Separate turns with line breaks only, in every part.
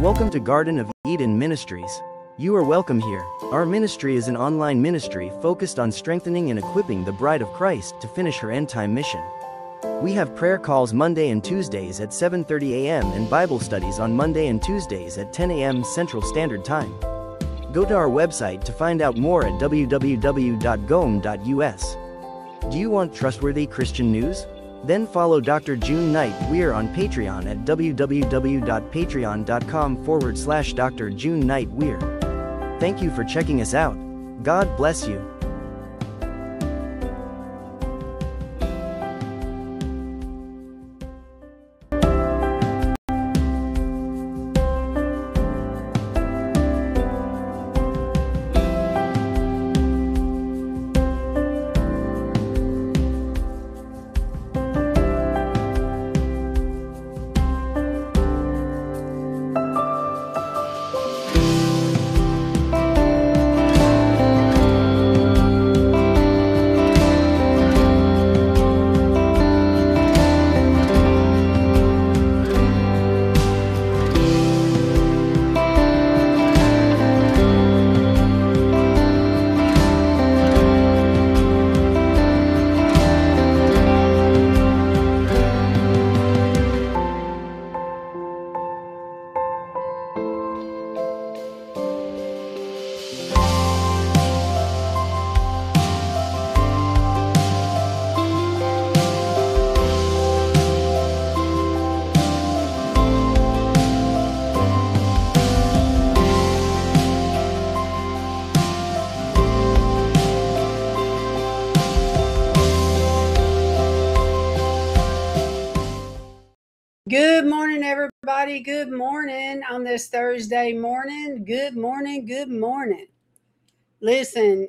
Welcome to Garden of Eden Ministries. You are welcome here. Our ministry is an online ministry focused on strengthening and equipping the bride of Christ to finish her end-time mission. We have prayer calls Monday and Tuesdays at 7:30 a.m. and Bible studies on Monday and Tuesdays at 10 a.m. Central Standard Time. Go to our website to find out more at www.goem.us. Do you want trustworthy Christian news? Then follow Dr. June Knight Weir on Patreon at www.patreon.com/Dr. June Knight Weir. Thank you for checking us out. God bless you.
Good morning, everybody. Good morning on this Thursday morning. Good morning. Good morning. Listen,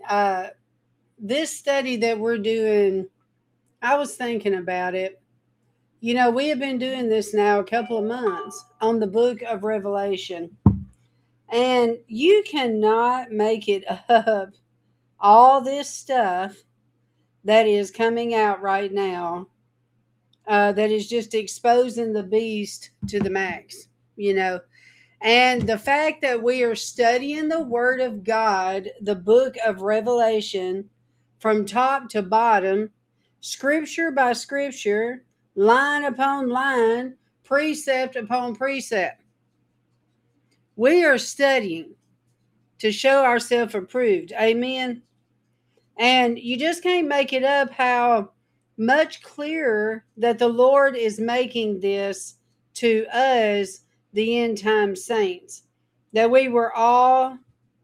this study that we're doing, I was thinking about it. You know, we have been doing this now a couple of months on the book of Revelation. And you cannot make it up. All this stuff that is coming out right now. That is just exposing the beast to the max, you know. And the fact that we are studying the Word of God, the book of Revelation, from top to bottom, scripture by scripture, line upon line, precept upon precept. We are studying to show ourselves approved. Amen. And you just can't make it up how much clearer that the Lord is making this to us, the end time saints, that we were all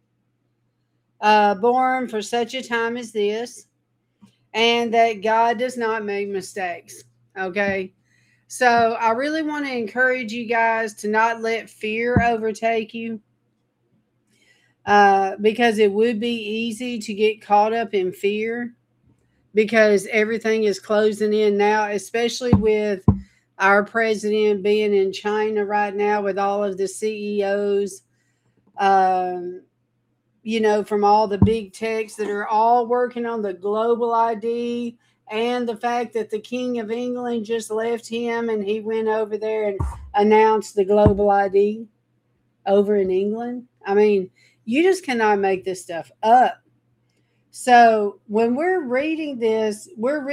born for such a time as this, and that God does not make mistakes. Okay. So I really want to encourage you guys to not let fear overtake you, because it would be easy to get caught up in fear, because everything is closing in now, especially with our president being in China right now with all of the CEOs, you know, from all the big techs that are all working on the global ID, and the fact that the King of England just left him and he went over there and announced the global ID over in England. I mean, you just cannot make this stuff up. So when we're reading this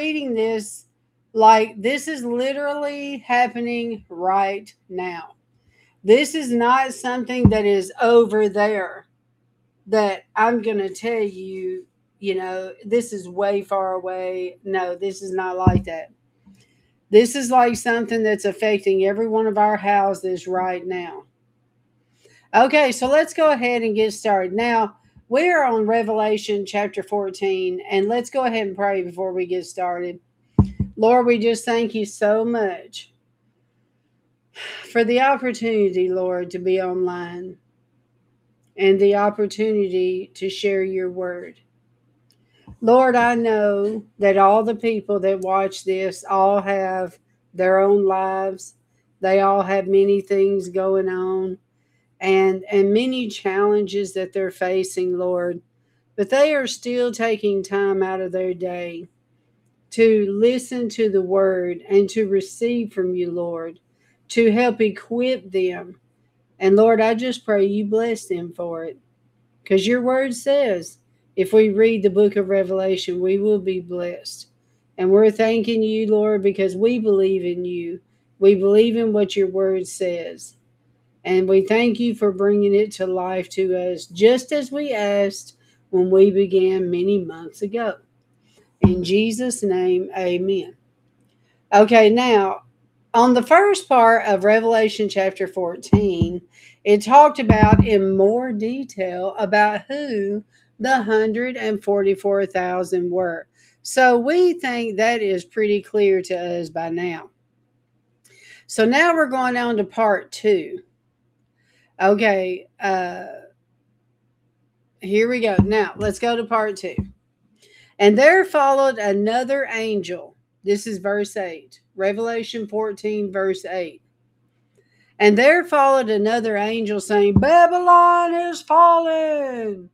like this is literally happening right now. This is not something that is over there that I'm going to tell you, you know, this is way far away. No, this is not like that. This is like something that's affecting every one of our houses right now. Okay, so let's go ahead and get started. Now, we are on Revelation chapter 14, and let's go ahead and pray before we get started. Lord, we just thank you so much for the opportunity, Lord, to be online and the opportunity to share your word. Lord, I know that all the people that watch this all have their own lives. They all have many things going on. And many challenges that they're facing, Lord. But they are still taking time out of their day to listen to the word and to receive from you, Lord, to help equip them And Lord, I just pray you bless them for it. Because your word says, if we read the book of Revelation, we will be blessed. And we're thanking you, Lord, because we believe in you. We believe in what your word says. And we thank you for bringing it to life to us, just as we asked when we began many months ago. In Jesus' name, amen. Okay, now, on the first part of Revelation chapter 14, it talked about in more detail about who the 144,000 were. So we think that is pretty clear to us by now. So now we're going on to part 2. Okay, here we go. Now let's go to part 2. And there followed another angel. This is verse 8. Revelation 14, verse 8. And there followed another angel saying, Babylon is fallen,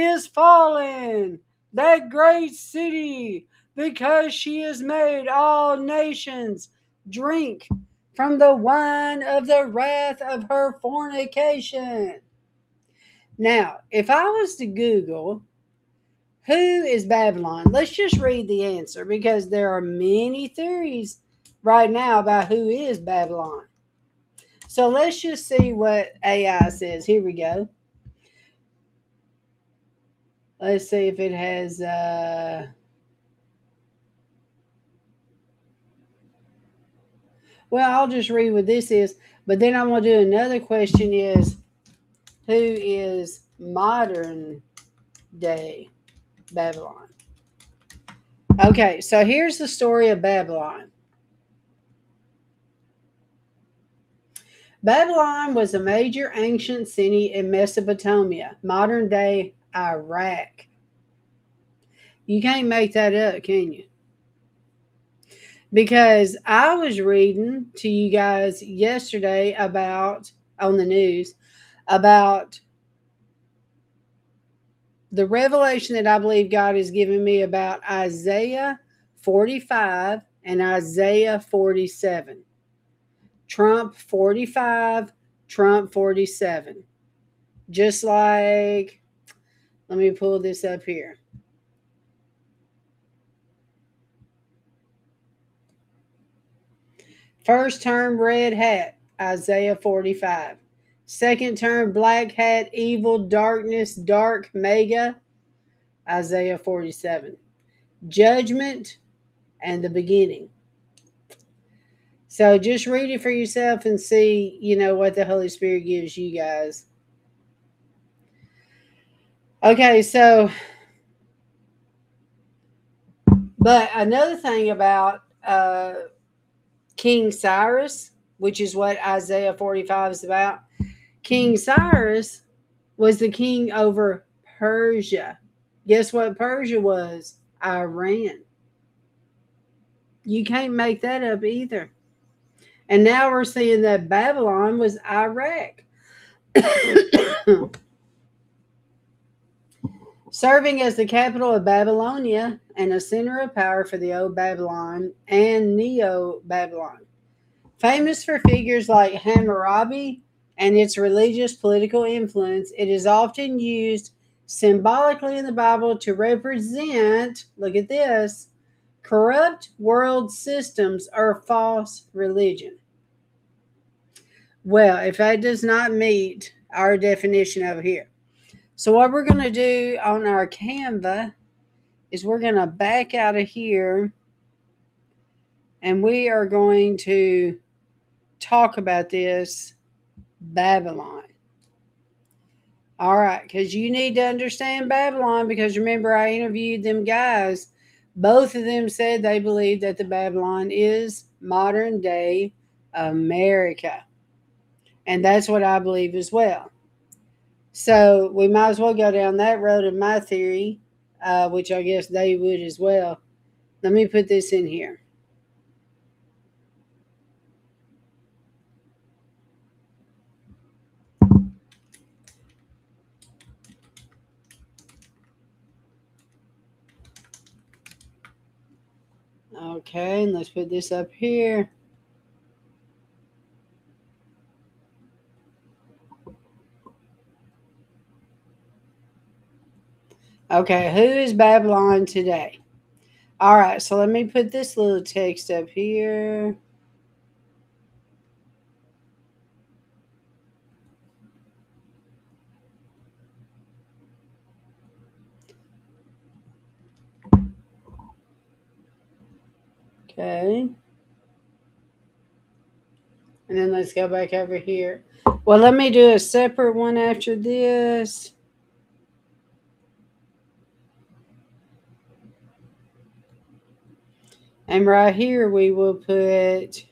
that great city, because she has made all nations drink from the wine of the wrath of her fornication. Now, if I was to Google, who is Babylon? Let's just read the answer, because there are many theories right now about who is Babylon. So let's just see what AI says. Here we go. Let's see if it has... Well, I'll just read what this is. But then I'm going to do another question is, who is modern day Babylon? Okay, so here's the story of Babylon. Babylon was a major ancient city in Mesopotamia, modern day Iraq. You can't make that up, can you? Because I was reading to you guys yesterday about, on the news, about the revelation that I believe God has given me about Isaiah 45 and Isaiah 47. Trump 45, Trump 47. Just like, let me pull this up here. First term red hat, Isaiah 45. Second term black hat, evil, darkness, dark, mega, Isaiah 47. Judgment and the beginning. So just read it for yourself and see, what the Holy Spirit gives you guys. Okay, so, but another thing about King Cyrus, which is what Isaiah 45 is about. King Cyrus was the king over Persia. Guess what Persia was? Iran. You can't make that up either. And now we're seeing that Babylon was Iraq. Serving as the capital of Babylonia and a center of power for the Old Babylon and Neo-Babylon. Famous for figures like Hammurabi and its religious political influence, it is often used symbolically in the Bible to represent, look at this, corrupt world systems or false religion. Well, if that does not meet our definition over here. So what we're going to do on our Canva is we're going to back out of here and we are going to talk about this Babylon. All right, because you need to understand Babylon, because remember I interviewed them guys. Both of them said they believe that the Babylon is modern day America. And that's what I believe as well. So we might as well go down that road in my theory, which I guess they would as well. Let me put this in here. Okay, and let's put this up here. Okay, who is Babylon today? All right, so let me put this little text up here. Okay. And then let's go back over here. Well, let me do a separate one after this. And right here we will put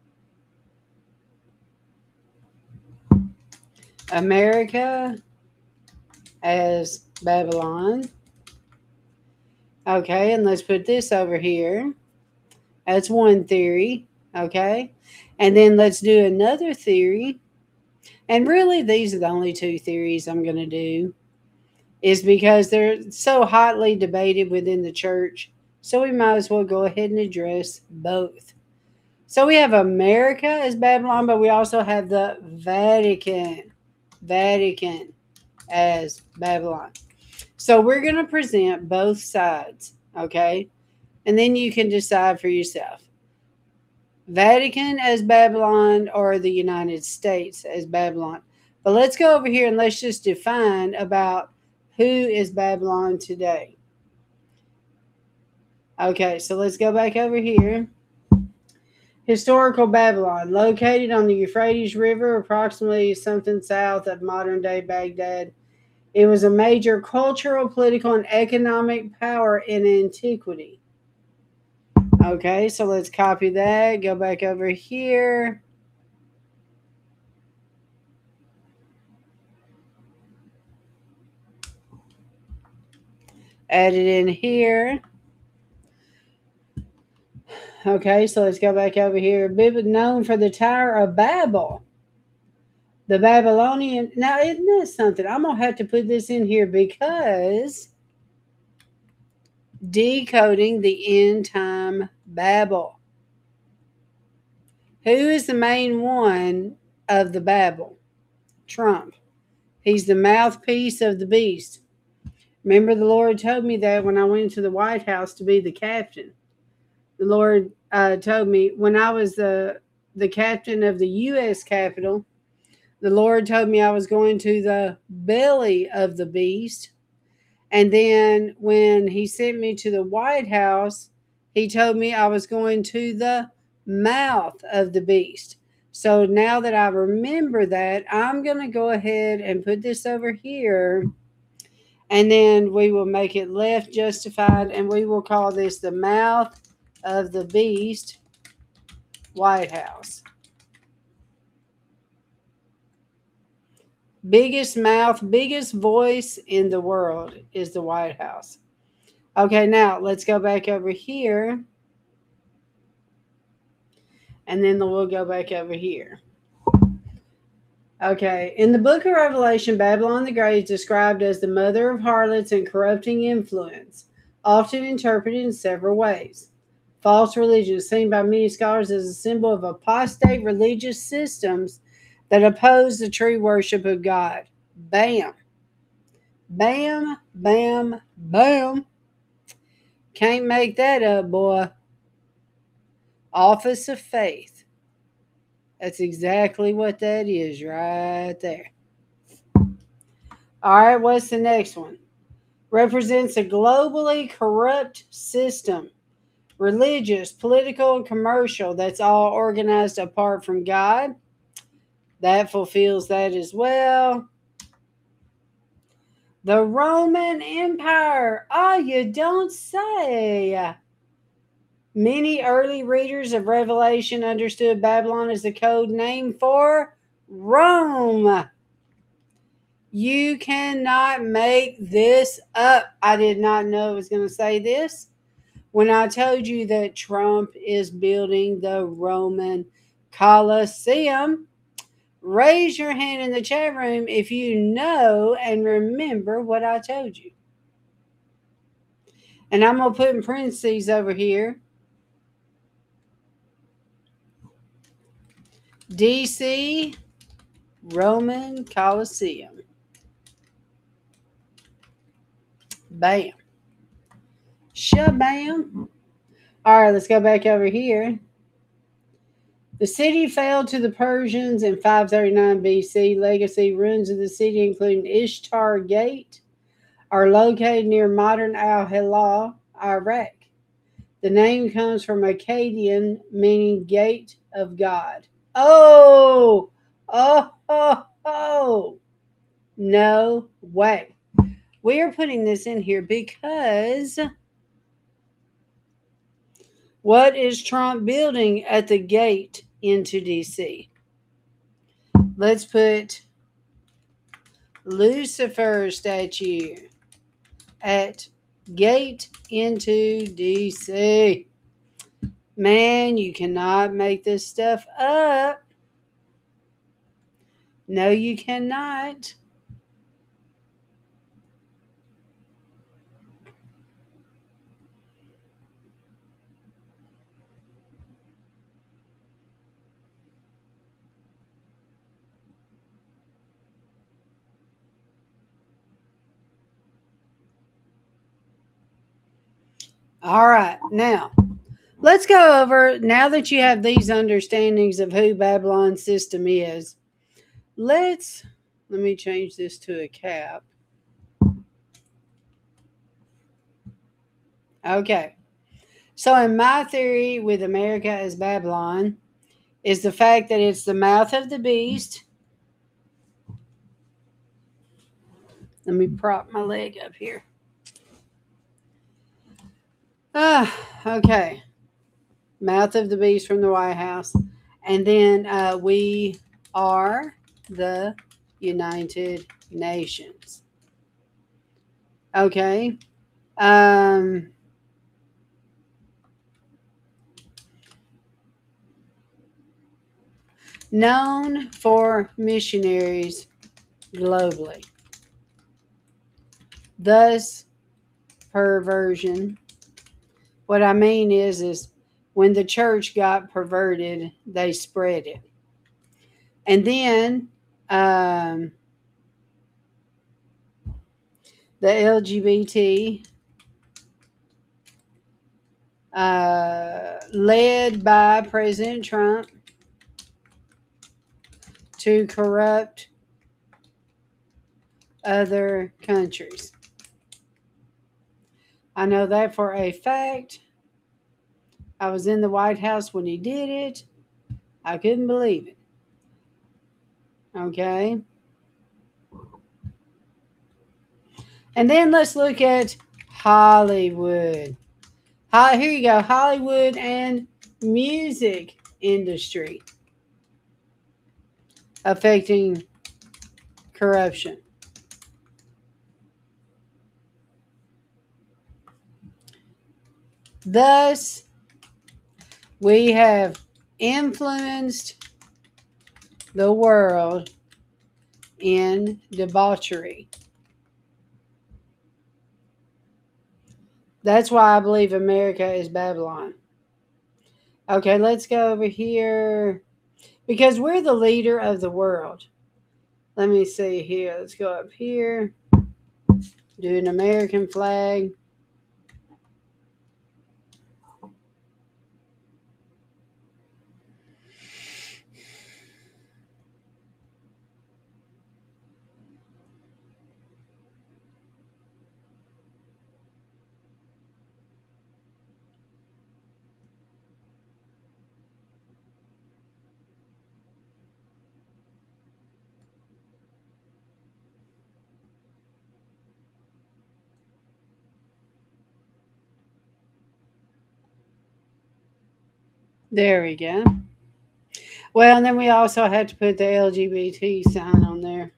America as Babylon. Okay, and let's put this over here. That's one theory. Okay. And then let's do another theory. And really, these are the only two theories I'm going to do, is because they're so hotly debated within the church. So we might as well go ahead and address both. So we have America as Babylon, but we also have the Vatican as Babylon. So we're going to present both sides, okay? And then you can decide for yourself. Vatican as Babylon or the United States as Babylon. But let's go over here and let's just define about who is Babylon today. Okay, so let's go back over here. Historical Babylon, located on the Euphrates River, approximately something south of modern-day Baghdad. It was a major cultural, political, and economic power in antiquity. Okay, so let's copy that. Go back over here. Add it in here. Okay, so let's go back over here. Known for the Tower of Babel. The Babylonian. Now, isn't that something? I'm going to have to put this in here because decoding the end time Babel. Who is the main one of the Babel? Trump. He's the mouthpiece of the beast. Remember, the Lord told me that when I went into the White House to be the captain. The Lord told me when I was the captain of the U.S. Capitol, the Lord told me I was going to the belly of the beast. And then when he sent me to the White House, he told me I was going to the mouth of the beast. So now that I remember that, I'm going to go ahead and put this over here. And then we will make it left justified. And we will call this the mouth of the beast, White House. Biggest mouth, biggest voice in the world is the White House. Okay, now let's go back over here. And then we'll go back over here. Okay, in the book of Revelation, Babylon the Great is described as the mother of harlots and corrupting influence, often interpreted in several ways. False religion is seen by many scholars as a symbol of apostate religious systems that oppose the true worship of God. Bam. Bam, bam, bam. Can't make that up, boy. Office of Faith. That's exactly what that is right there. All right, what's the next one? Represents a globally corrupt system. Religious, political, and commercial. That's all organized apart from God. That fulfills that as well. The Roman Empire. Oh, you don't say. Many early readers of Revelation understood Babylon as the code name for Rome. You cannot make this up. I did not know it was going to say this. When I told you that Trump is building the Roman Colosseum, raise your hand in the chat room if you know and remember what I told you. And I'm going to put in parentheses over here. DC Roman Colosseum. Bam. Shabam. All right, let's go back over here. The city fell to the Persians in 539 BC. Legacy ruins of the city, including Ishtar Gate, are located near modern Al Hilal, Iraq. The name comes from Akkadian, meaning gate of God. Oh, oh, oh, oh. No way. We are putting this in here because what is Trump building at the gate into DC? Let's put Lucifer statue at gate into DC. Man, you cannot make this stuff up. No, you cannot. All right, now let's go over, now that you have these understandings of who Babylon's system is, let me change this to a cap. Okay. So in my theory with America as Babylon is the fact that it's the mouth of the beast. Let me prop my leg up here. Okay. Mouth of the beast from the White House. And then we are the United Nations. Okay. Known for missionaries globally. Thus, perversion. What I mean is when the church got perverted, they spread it. And then the LGBT, led by President Trump to corrupt other countries. I know that for a fact. I was in the White House when he did it. I couldn't believe it. Okay. And then let's look at Hollywood. Here you go. Hollywood and music industry affecting corruption. Thus, we have influenced the world in debauchery. That's why I believe America is Babylon. Okay, let's go over here. Because we're the leader of the world. Let me see here. Let's go up here. Do an American flag. There we go. Well, and then we also had to put the LGBT sign on there.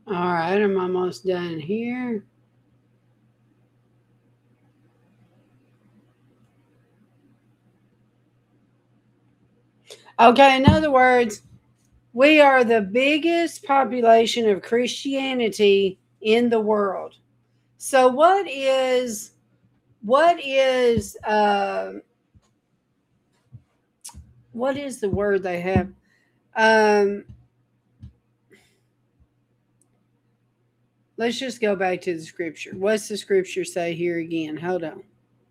All right, I'm almost done here. Okay, in other words, we are the biggest population of Christianity in the world. So what is the word they have? Um, let's just go back to the scripture. What's the scripture say here again? Hold on.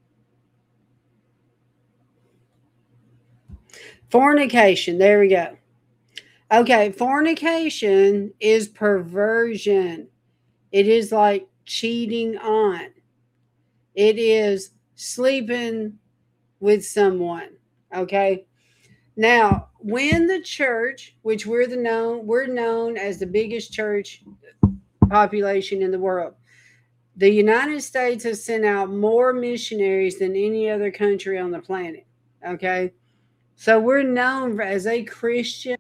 Fornication. There we go. Okay, fornication is perversion. It is like cheating on. It is sleeping with someone. Okay. Now, when the church, which we're known as the biggest church population in the world, the United States has sent out more missionaries than any other country on the planet. Okay. So we're known as a Christian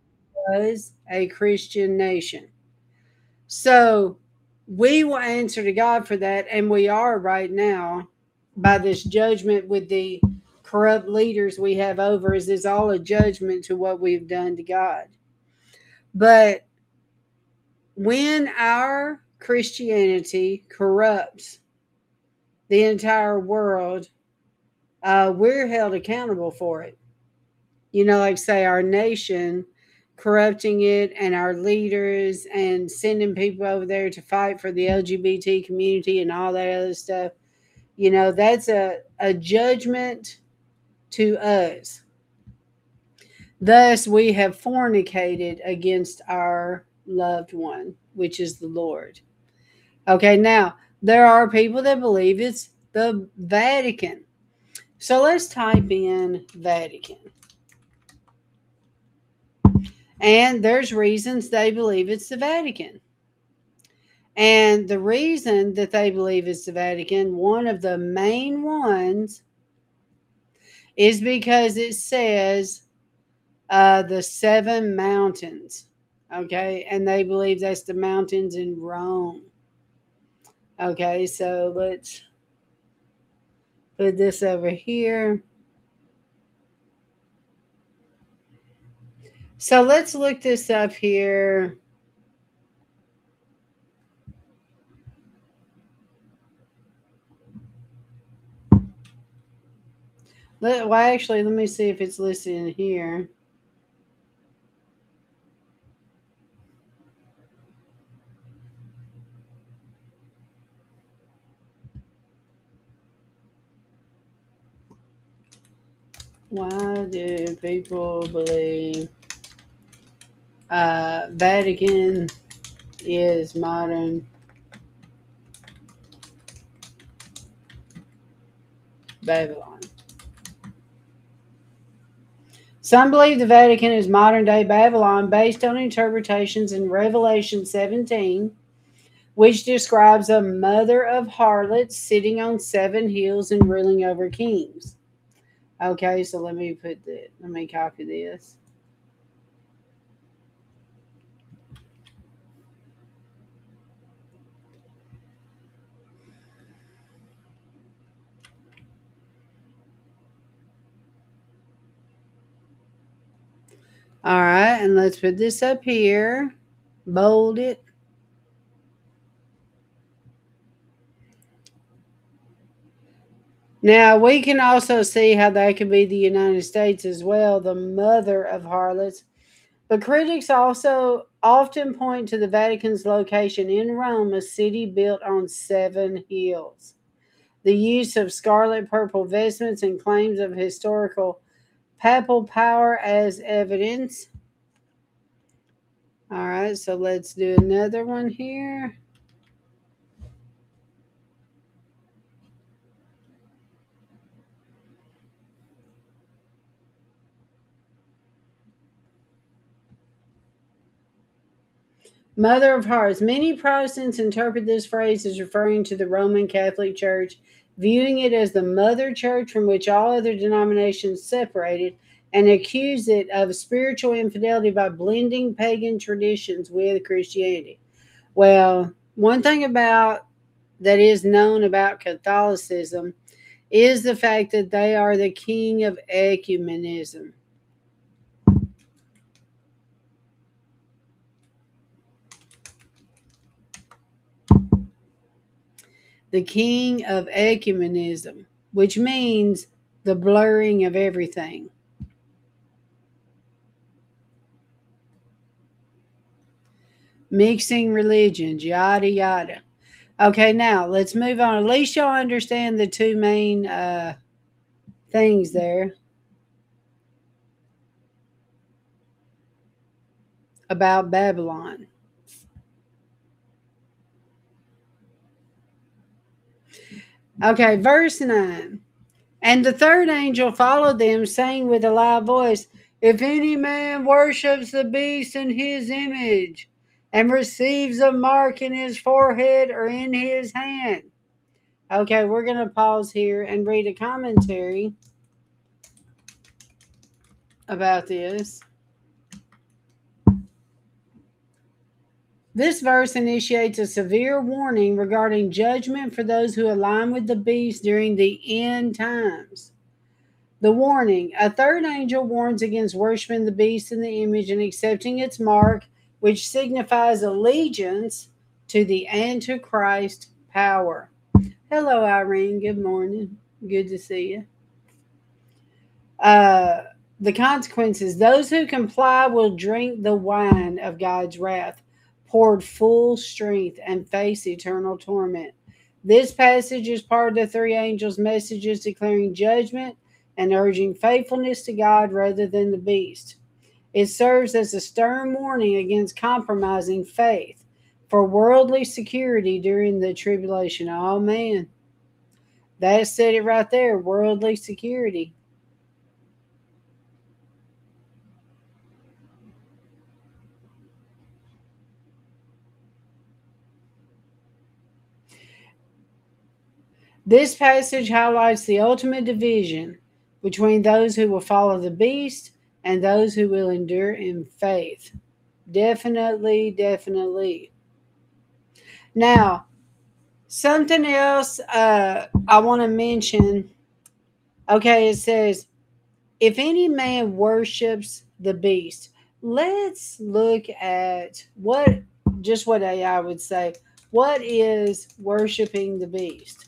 nation. So we will answer to God for that, and we are right now by this judgment with the corrupt leaders we have over us. Is all a judgment to what we've done to God. But when our Christianity corrupts the entire world, we're held accountable for it. You know, like say our nation corrupting it and our leaders and sending people over there to fight for the LGBT community and all that other stuff. You know, that's a judgment to us. Thus, we have fornicated against our loved one, which is the Lord. Okay, now there are people that believe it's the Vatican. So let's type in Vatican. And there's reasons they believe it's the Vatican. And the reason that they believe it's the Vatican, one of the main ones, is because it says the 7 mountains. Okay, and they believe that's the mountains in Rome. Okay, so let's put this over here. So let's look this up here. Well, actually, let me see if it's listed in here. Why do people believe Vatican is modern Babylon? Some believe the Vatican is modern day Babylon based on interpretations in Revelation 17, which describes a mother of harlots sitting on 7 hills and ruling over kings. Okay, so let me copy this. All right, and let's put this up here. Bold it. Now, we can also see how that could be the United States as well, the mother of harlots. But critics also often point to the Vatican's location in Rome, a city built on 7 hills. The use of scarlet purple vestments and claims of historical papal power as evidence. All right, so let's do another one here. Mother of Hearts. Many Protestants interpret this phrase as referring to the Roman Catholic Church, viewing it as the mother church from which all other denominations separated, and accuse it of spiritual infidelity by blending pagan traditions with Christianity. Well, one thing about that is known about Catholicism is the fact that they are the king of ecumenism. The king of ecumenism, which means the blurring of everything. Mixing religions, yada yada. Okay, now let's move on. At least y'all understand the two main things there about Babylon. Okay, verse 9. And the third angel followed them, saying with a loud voice, if any man worships the beast in his image and receives a mark in his forehead or in his hand. Okay, we're going to pause here and read a commentary about this. This verse initiates a severe warning regarding judgment for those who align with the beast during the end times. The warning: a third angel warns against worshiping the beast in the image and accepting its mark, which signifies allegiance to the Antichrist power. Hello, Irene. Good morning. Good to see you. The consequences: those who comply will drink the wine of God's wrath, poured full strength, and face eternal torment. This passage is part of the three angels' messages declaring judgment and urging faithfulness to God rather than the beast. It serves as a stern warning against compromising faith for worldly security during the tribulation. Oh man, that said it right there, worldly security. This passage highlights the ultimate division between those who will follow the beast and those who will endure in faith. Definitely, definitely. Now, something else I want to mention. Okay, it says, if any man worships the beast, let's look at what AI would say. What is worshiping the beast?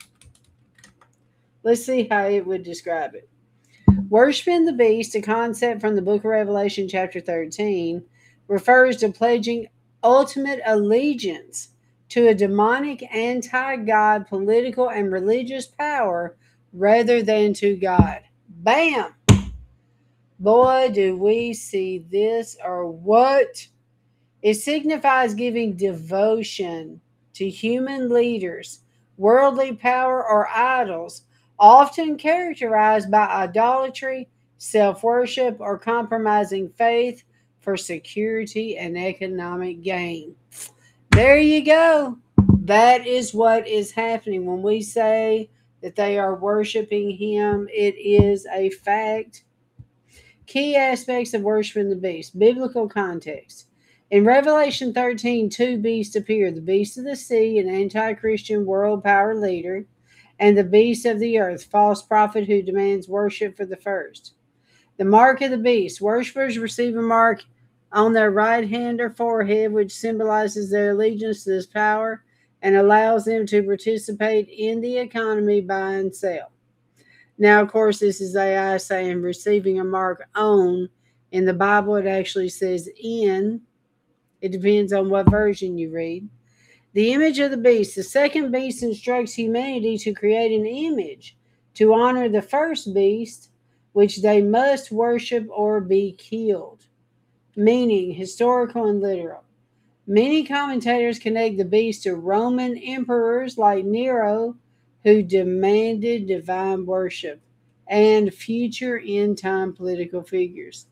Let's see how it would describe it. Worshiping the beast, a concept from the book of Revelation, chapter 13, refers to pledging ultimate allegiance to a demonic anti God political and religious power rather than to God. Bam! Boy, do we see this or what? It signifies giving devotion to human leaders, worldly power, or idols, often characterized by idolatry, self worship, or compromising faith for security and economic gain. There you go. That is what is happening. When we say that they are worshiping Him, it is a fact. Key aspects of worshiping the beast, biblical context. In Revelation 13, two beasts appear: the beast of the sea, an anti Christian world power leader, and the beast of the earth, false prophet who demands worship for the first. The mark of the beast: worshippers receive a mark on their right hand or forehead, which symbolizes their allegiance to this power and allows them to participate in the economy, buy and sell. Now, of course, this is AI saying receiving a mark on. In the Bible, it actually says in. It depends on what version you read. The image of the beast. The second beast instructs humanity to create an image to honor the first beast, which they must worship or be killed. Meaning, historical and literal. Many commentators connect the beast to Roman emperors like Nero, who demanded divine worship, and future end-time political figures.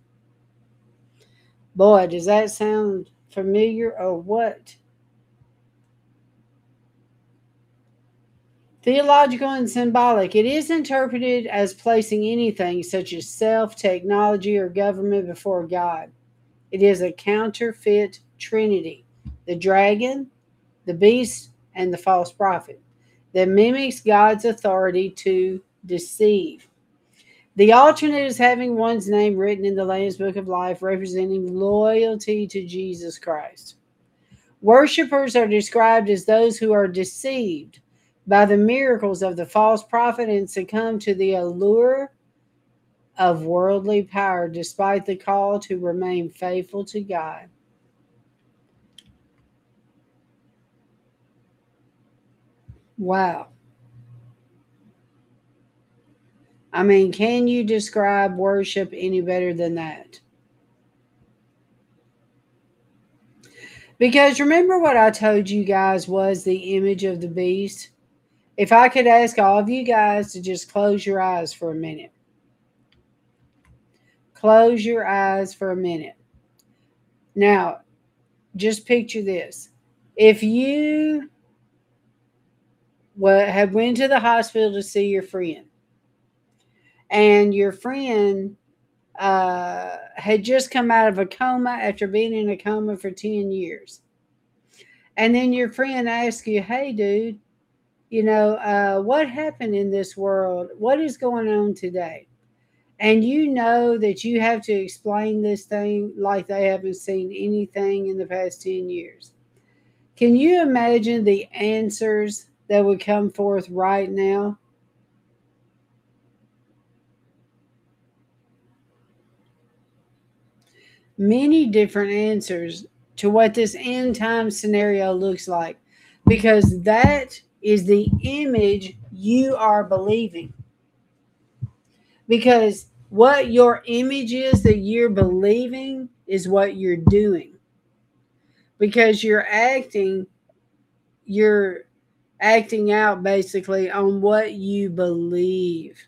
Boy, does that sound familiar or what? Theological and symbolic. It is interpreted as placing anything such as self, technology, or government before God. It is a counterfeit trinity. the dragon, the beast, and the false prophet that mimics God's authority to deceive. The alternate is having one's name written in the Lamb's Book of Life, representing loyalty to Jesus Christ. Worshippers are described as those who are deceived by the miracles of the false prophet and succumb to the allure of worldly power despite the call to remain faithful to God. Wow. I mean, can you describe worship any better than that? Because remember what I told you guys was the image of the beast? If I could ask all of you guys to just close your eyes for a minute. Close your eyes for a minute. Now, just picture this. If you had went to the hospital to see your friend, and your friend had just come out of a coma after being in a coma for 10 years. And then your friend asks you, hey, dude, what happened in this world? What is going on today? And you know that you have to explain this thing like they haven't seen anything in the past 10 years. Can you imagine the answers that would come forth right now? Many different answers to what this end time scenario looks like, because that is the image you are believing. Because what your image is that you're believing is what you're doing. Because you're acting out basically on what you believe.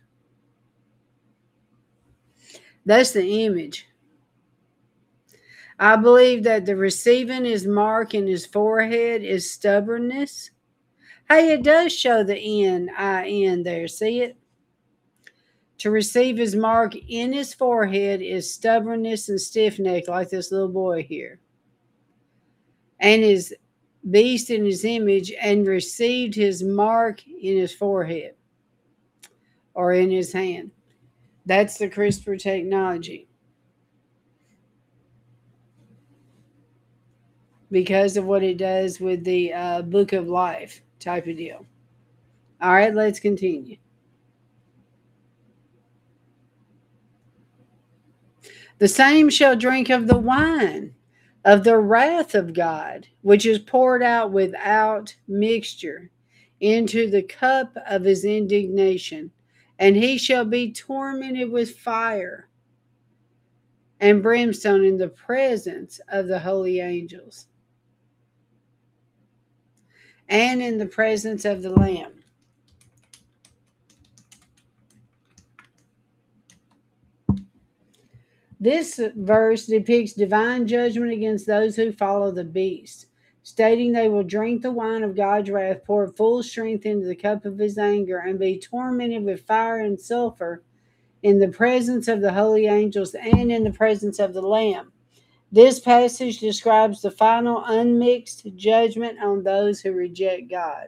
That's the image. I believe that the receiving his mark in his forehead is stubbornness. Hey, it does show the N-I-N there. See it? To receive his mark in his forehead is stubbornness and stiff neck, like this little boy here. And his beast in his image, and received his mark in his forehead or in his hand. That's the CRISPR technology. Because of what it does with the Book of Life type of deal. All right, let's continue. The same shall drink of the wine of the wrath of God, which is poured out without mixture into the cup of his indignation, and he shall be tormented with fire and brimstone in the presence of the holy angels and in the presence of the Lamb. This verse depicts divine judgment against those who follow the beast, stating they will drink the wine of God's wrath, pour full strength into the cup of his anger, and be tormented with fire and sulfur in the presence of the holy angels and in the presence of the Lamb. This passage describes the final unmixed judgment on those who reject God.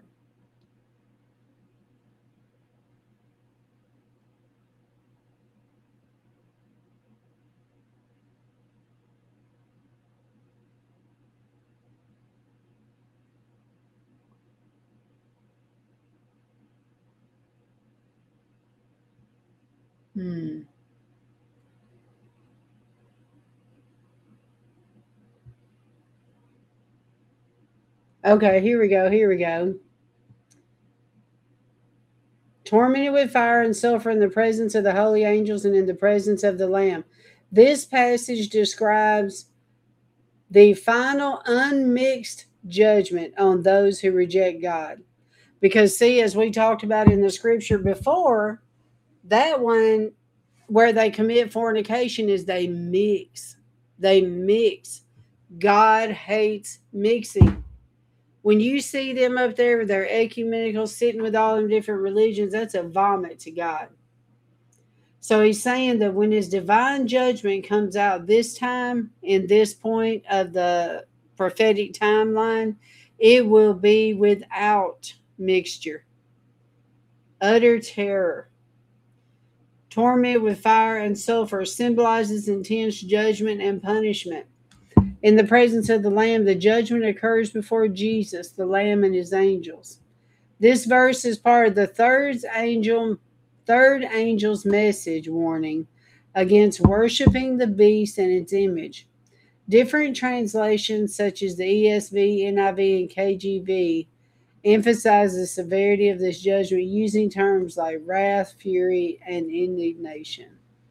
Okay, here we go. Tormented with fire and sulfur in the presence of the holy angels and in the presence of the Lamb. This passage describes the final unmixed judgment on those who reject God. Because, see, as we talked about in the scripture before, that one where they commit fornication is they mix. They mix. God hates mixing. When you see them up there with their ecumenical, sitting with all them different religions, that's a vomit to God. So he's saying that when his divine judgment comes out this time, in this point of the prophetic timeline, it will be without mixture, utter terror. Torment with fire and sulfur symbolizes intense judgment and punishment. In the presence of the Lamb, the judgment occurs before Jesus, the Lamb, and his angels. This verse is part of the third angel's message warning against worshiping the beast and its image. Different translations, such as the ESV, NIV, and KJV, emphasize the severity of this judgment using terms like wrath, fury, and indignation.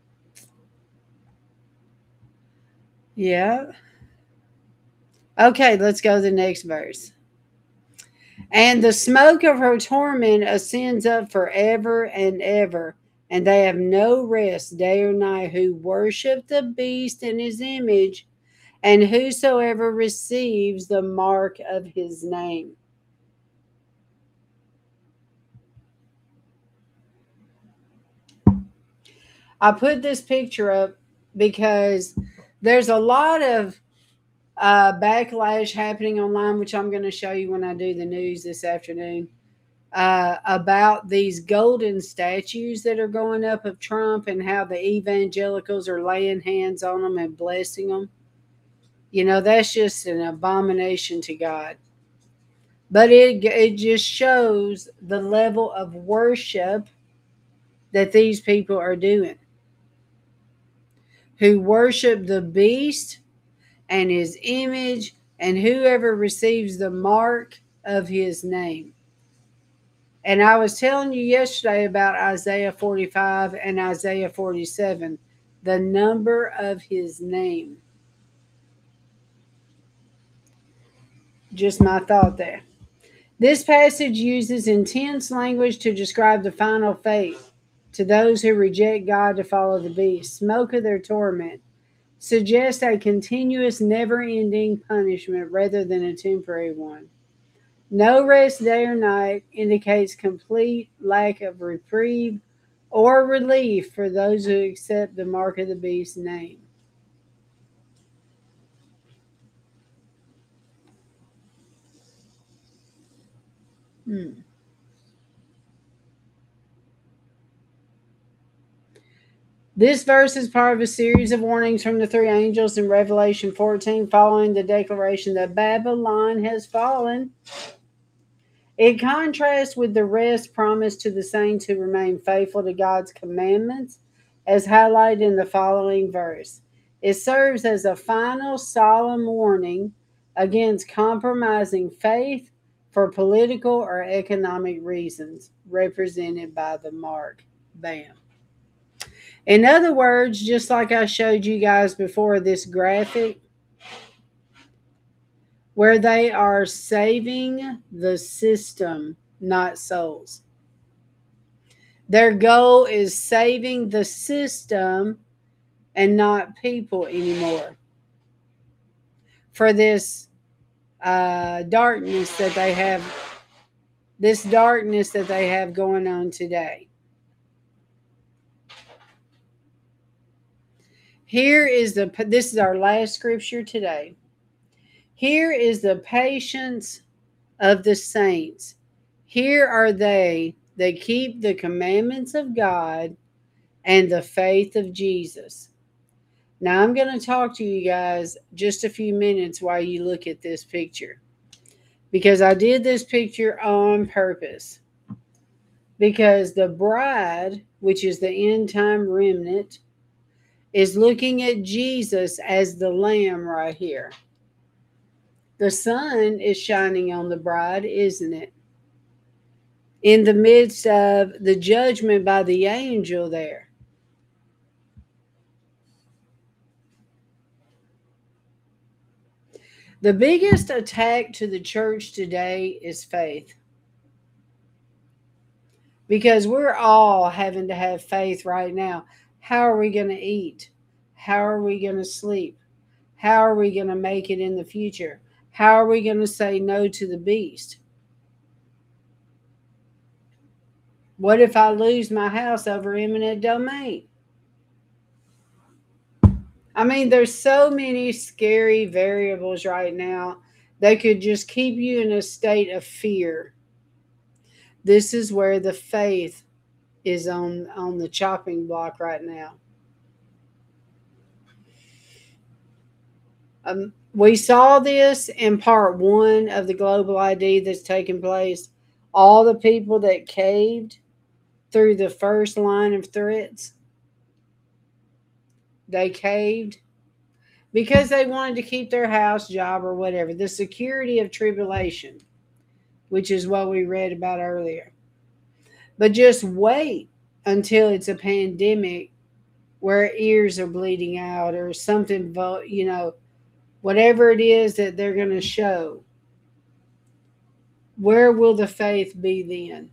Yeah. Okay, let's go to the next verse. And the smoke of her torment ascends up forever and ever, and they have no rest day or night who worship the beast in his image, and whosoever receives the mark of his name. I put this picture up because there's a lot of backlash happening online, which I'm going to show you when I do the news this afternoon, about these golden statues that are going up of Trump and how the evangelicals are laying hands on them and blessing them. You know, that's just an abomination to God. But it just shows the level of worship that these people are doing, who worship the beast and his image and whoever receives the mark of his name. And I was telling you yesterday about Isaiah 45 and Isaiah 47, the number of his name. Just my thought there. This passage uses intense language to describe the final fate to those who reject God to follow the beast. Smoke of their torment suggests a continuous, never-ending punishment rather than a temporary one. No rest day or night indicates complete lack of reprieve or relief for those who accept the mark of the beast's name. This verse is part of a series of warnings from the three angels in Revelation 14 following the declaration that Babylon has fallen. It contrasts with the rest promised to the saints who remain faithful to God's commandments, as highlighted in the following verse. It serves as a final solemn warning against compromising faith for political or economic reasons, represented by the mark. Bam. In other words, just like I showed you guys before, this graphic, where they are saving the system, not souls. Their goal is saving the system and not people anymore for this darkness that they have, going on today. This is our last scripture today. Here is the patience of the saints. Here are they that keep the commandments of God and the faith of Jesus. Now I'm going to talk to you guys just a few minutes while you look at this picture, because I did this picture on purpose. Because the bride, which is the end time remnant, is looking at Jesus as the Lamb right here. The sun is shining on the bride, isn't it? In the midst of the judgment by the angel there. The biggest attack to the church today is faith. Because we're all having to have faith right now. How are we going to eat? How are we going to sleep? How are we going to make it in the future? How are we going to say no to the beast? What if I lose my house over eminent domain? I mean, there's so many scary variables right now that could just keep you in a state of fear. This is where the faith is on the chopping block right now. We saw this in part one of the global ID that's taking place. All the people that caved through the first line of threats, they caved because they wanted to keep their house, job, or whatever. The security of tribulation, which is what we read about earlier. But just wait until it's a pandemic where ears are bleeding out or something, whatever it is that they're going to show. Where will the faith be then?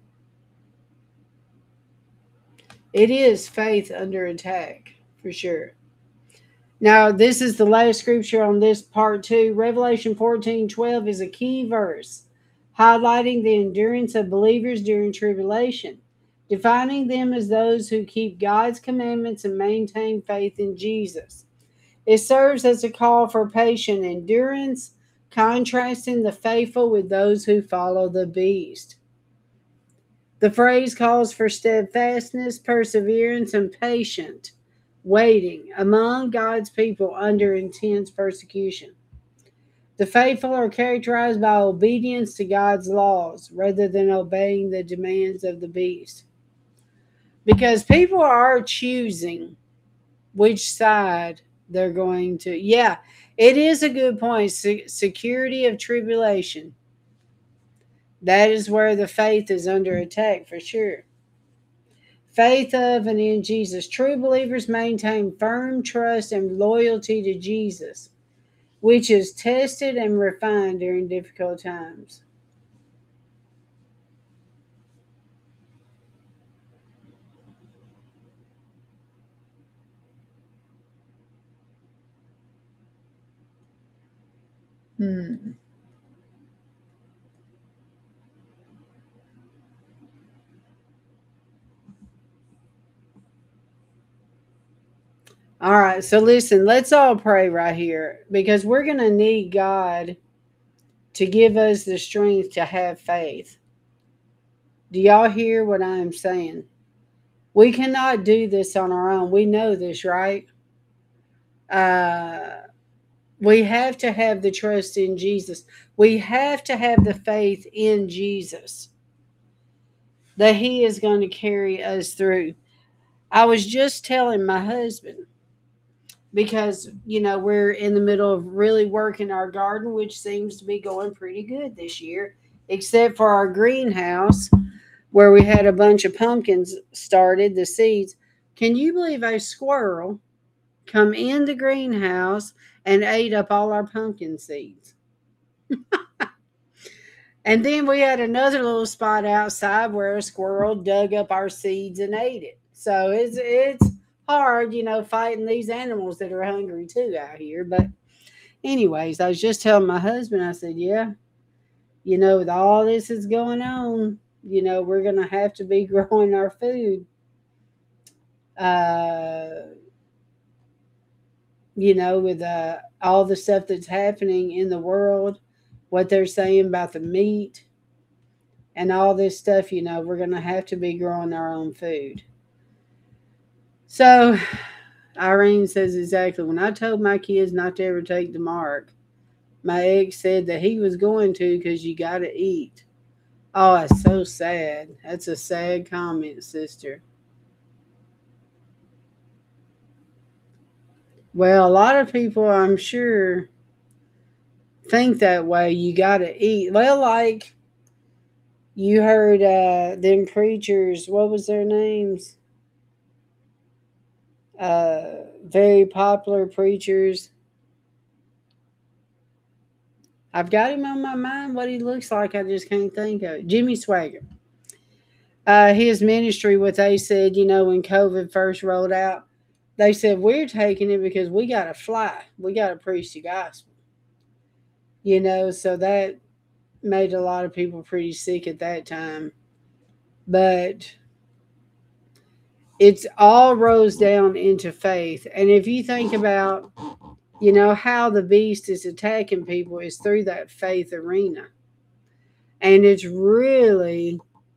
It is faith under attack, for sure. Now, this is the last scripture on this part two. Revelation 14:12 is a key verse, highlighting the endurance of believers during tribulation, defining them as those who keep God's commandments and maintain faith in Jesus. It serves as a call for patient endurance, contrasting the faithful with those who follow the beast. The phrase calls for steadfastness, perseverance, and patient waiting among God's people under intense persecution. The faithful are characterized by obedience to God's laws rather than obeying the demands of the beast. Because people are choosing which side they're going to. Yeah, it is a good point. Security of tribulation. That is where the faith is under attack for sure. Faith of and in Jesus. True believers maintain firm trust and loyalty to Jesus, which is tested and refined during difficult times. Hmm. All right, so listen, let's all pray right here because we're going to need God to give us the strength to have faith. Do y'all hear what I'm saying? We cannot do this on our own. We know this, right? Uh, we have to have the trust in Jesus. We have to have the faith in Jesus that He is going to carry us through. I was just telling my husband because, we're in the middle of really working our garden, which seems to be going pretty good this year, except for our greenhouse where we had a bunch of pumpkins started, the seeds. Can you believe a squirrel come in the greenhouse and ate up all our pumpkin seeds? And then we had another little spot outside where a squirrel dug up our seeds and ate it. So it's hard, fighting these animals that are hungry too out here. But anyways, I was just telling my husband, I said, yeah, with all this is going on, we're gonna have to be growing our food. Uh, with all the stuff that's happening in the world, what they're saying about the meat and all this stuff, we're going to have to be growing our own food. So, Irene says exactly. When I told my kids not to ever take the mark, my ex said that he was going to because you got to eat. Oh, that's so sad. That's a sad comment, sister. Well, a lot of people, I'm sure, think that way. You got to eat. Well, like you heard them preachers, what was their names? Very popular preachers. I've got him on my mind, what he looks like. I just can't think of it. Jimmy Swaggart. His ministry, what they said, when COVID first rolled out, they said, we're taking it because we got to fly. We got to preach the gospel. So that made a lot of people pretty sick at that time. But It's all rolls down into faith. And if you think about, how the beast is attacking people is through that faith arena. And it's really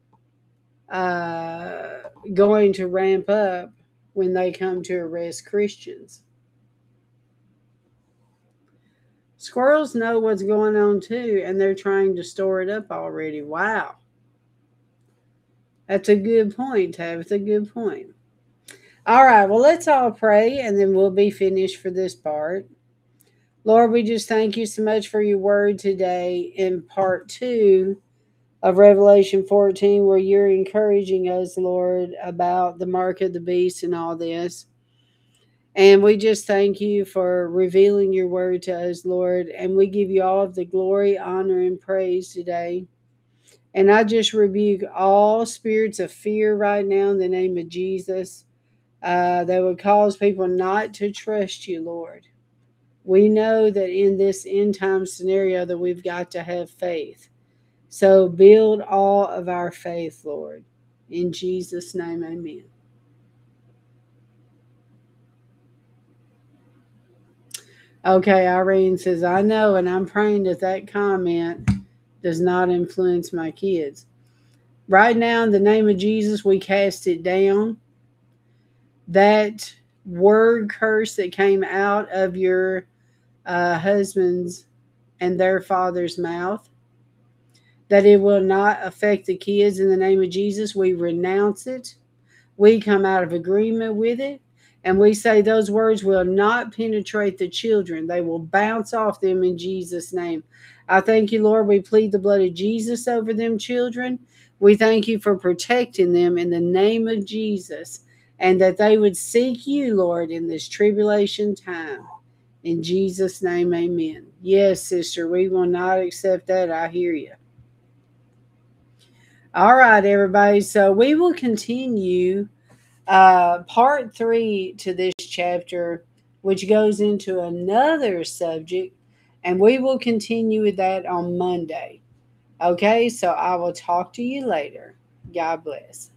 going to ramp up when they come to arrest Christians. Squirrels know what's going on too, and they're trying to store it up already. Wow. That's a good point, Tabitha. Good point. All right, well, let's all pray and then we'll be finished for this part. Lord, we just thank you so much for your word today in part 2 of Revelation 14, where you're encouraging us, Lord, about the mark of the beast and all this. And we just thank you for revealing your word to us, Lord. And we give you all of the glory, honor, and praise today. And I just rebuke all spirits of fear right now in the name of Jesus that would cause people not to trust you, Lord. We know that in this end time scenario that we've got to have faith. So build all of our faith, Lord. In Jesus' name, amen. Okay, Irene says, I know, and I'm praying that comment does not influence my kids. Right now, in the name of Jesus, we cast it down. That word curse that came out of your husband's and their father's mouth, that it will not affect the kids in the name of Jesus. We renounce it. We come out of agreement with it. And we say those words will not penetrate the children. They will bounce off them in Jesus' name. I thank you, Lord. We plead the blood of Jesus over them children. We thank you for protecting them in the name of Jesus, and that they would seek you, Lord, in this tribulation time. In Jesus' name, amen. Yes, sister, we will not accept that. I hear you. All right, everybody. So we will continue part 3 to this chapter, which goes into another subject, and we will continue with that on Monday. Okay, so I will talk to you later. God bless.